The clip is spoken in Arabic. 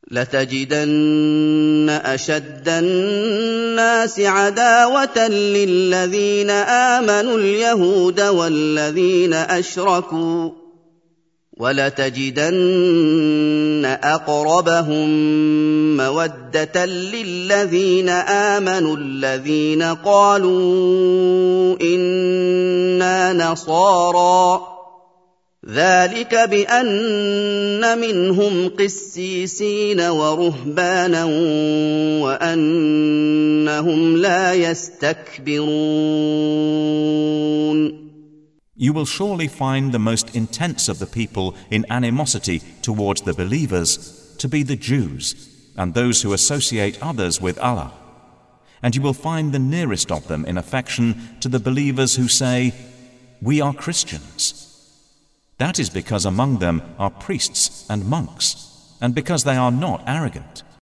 لتجدن أشد الناس عداوة للذين آمنوا اليهود والذين أشركوا ولتجدن أقربهم مودة للذين آمنوا الذين قالوا إنا نصارى ذلك بأن منهم قسيسين ورهبانا وأنهم لا يستكبرون. You will surely find the most intense of the people in animosity towards the believers to be the Jews and those who associate others with Allah. And you will find the nearest of them in affection to the believers who say, "We are Christians." That is because among them are priests and monks, and because they are not arrogant.